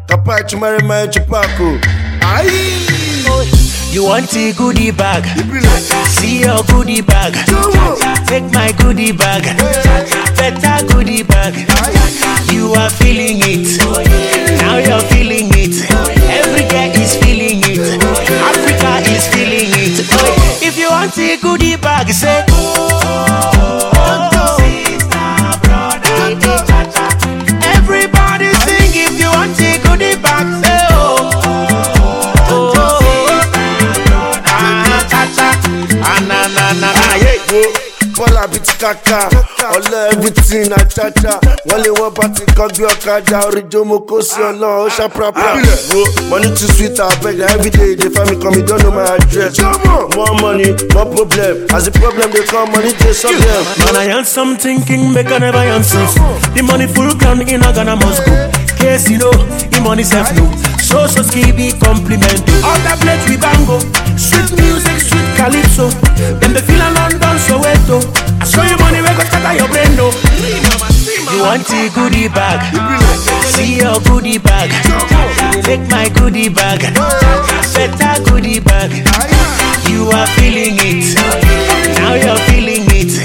Kapai chumare my chupaco. Aye. You want a goodie bag? See your goodie bag. Take my goodie bag. Better goodie bag. You are feeling it. Now you're feeling it. Every girl is feeling it. Africa is feeling it. If you want a goodie bag, say everybody sing. If you want a goodie bag, say Paula biti kaka, all everything I cha-cha. Wale one party kogbi okada, orijomo kosi olo, osha prapra. Money too sweet, I beg that every day they find me come, you don't know my address. More money, more problem. As the problem they come, money they solve them. Man, I am some thinking, make I never answer. The money full ground in a Ghana must go. Case you know, the money self no. So skibby compliment. All that blades we bango. Sweet music, sweet calypso. Then the feel and London Soweto. I show you money, we go scatter your brain no. You want a goodie bag? See your goodie bag. Take my goodie bag. Better goodie bag. You are feeling it. Now you're feeling it.